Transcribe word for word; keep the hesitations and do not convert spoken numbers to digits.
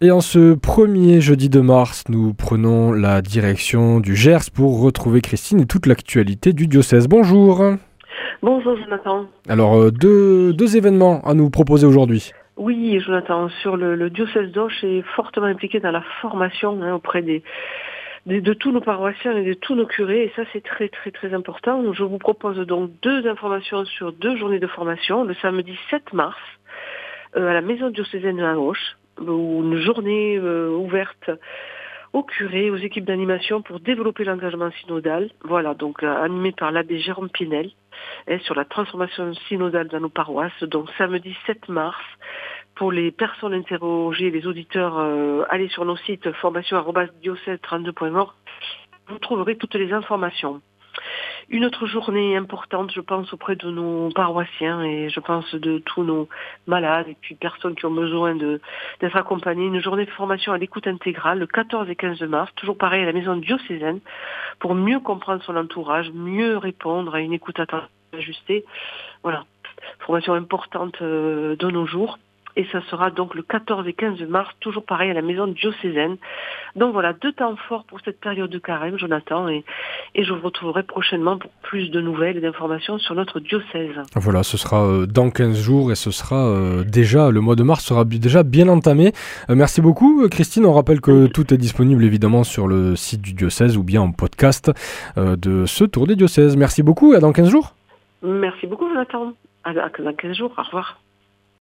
Et en ce premier jeudi de mars, nous prenons la direction du Gers pour retrouver Christine et toute l'actualité du diocèse. Bonjour. Bonjour Jonathan. Alors, euh, deux, deux événements à nous proposer aujourd'hui. Oui Jonathan, sur le, le diocèse d'Auch est fortement impliqué dans la formation hein, auprès des, des, de tous nos paroissiens et de tous nos curés, et ça c'est très très très important. Je vous propose donc deux informations sur deux journées de formation, le samedi sept mars euh, à la maison diocésaine à Auch, où une journée euh, ouverte aux curés, aux équipes d'animation pour développer l'engagement synodal. Voilà, donc euh, animé par l'abbé Jérôme Pinel, hein, sur la transformation synodale dans nos paroisses. Donc samedi sept mars, pour les personnes interrogées, les auditeurs, euh, allez sur nos sites formation arobase diocèse trente-deux point org, vous trouverez toutes les informations. Une autre journée importante, je pense, auprès de nos paroissiens et je pense de tous nos malades et puis personnes qui ont besoin de, d'être accompagnées. Une journée de formation à l'écoute intégrale le quatorze et quinze mars, toujours pareil à la maison diocésaine, pour mieux comprendre son entourage, mieux répondre à une écoute ajustée. Voilà, formation importante euh, de nos jours. Et ça sera donc le quatorze et quinze mars, toujours pareil à la maison diocésaine. Donc voilà, deux temps forts pour cette période de carême, Jonathan, et, et je vous retrouverai prochainement pour plus de nouvelles et d'informations sur notre diocèse. Voilà, ce sera euh, dans quinze jours et ce sera euh, déjà, le mois de mars sera b- déjà bien entamé. Euh, merci beaucoup Christine, on rappelle que tout est disponible évidemment sur le site du diocèse ou bien en podcast euh, de ce tour des diocèses. Merci beaucoup et à dans quinze jours. Merci beaucoup, Jonathan. À dans quinze jours, au revoir.